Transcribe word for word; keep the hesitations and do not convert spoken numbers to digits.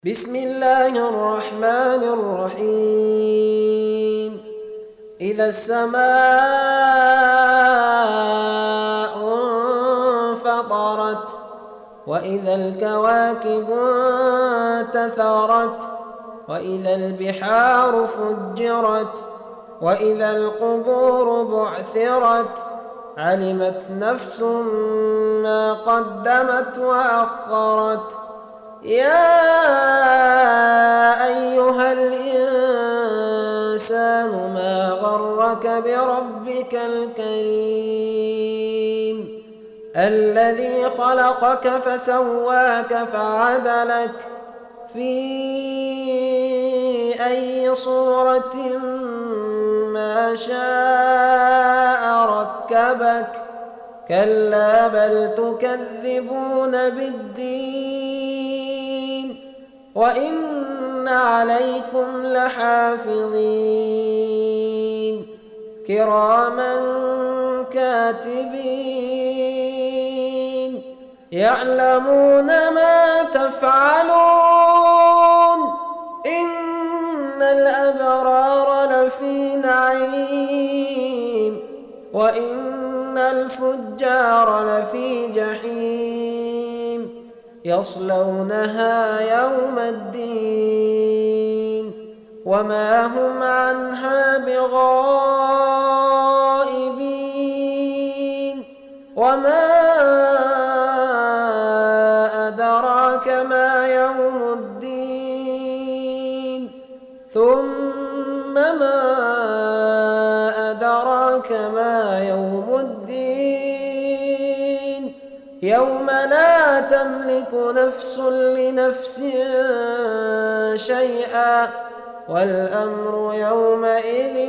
بسم الله الرحمن الرحيم. إذا السماء انفطرت وإذا الكواكب انتثرت وإذا البحار فجرت وإذا القبور بعثرت علمت نفس ما قدمت وأخرت. يا أيها الإنسان ما غرك بربك الكريم الذي خلقك فسواك فعدلك في أي صورة ما شاء ركبك. كلا بل تكذبون بالدين وإن عليكم لحافظين كراما كاتبين يعلمون ما تفعلون. إن الأبرار لفي نعيم وإن الفجار لفي جحيم يصلونها يوم الدين وما هم عنها بغائبين. وما أدراك ما يوم الدين ثم ما أدراك ما يوم الدين يوم لا تملك نفس لنفس شيئا والأمر يومئذ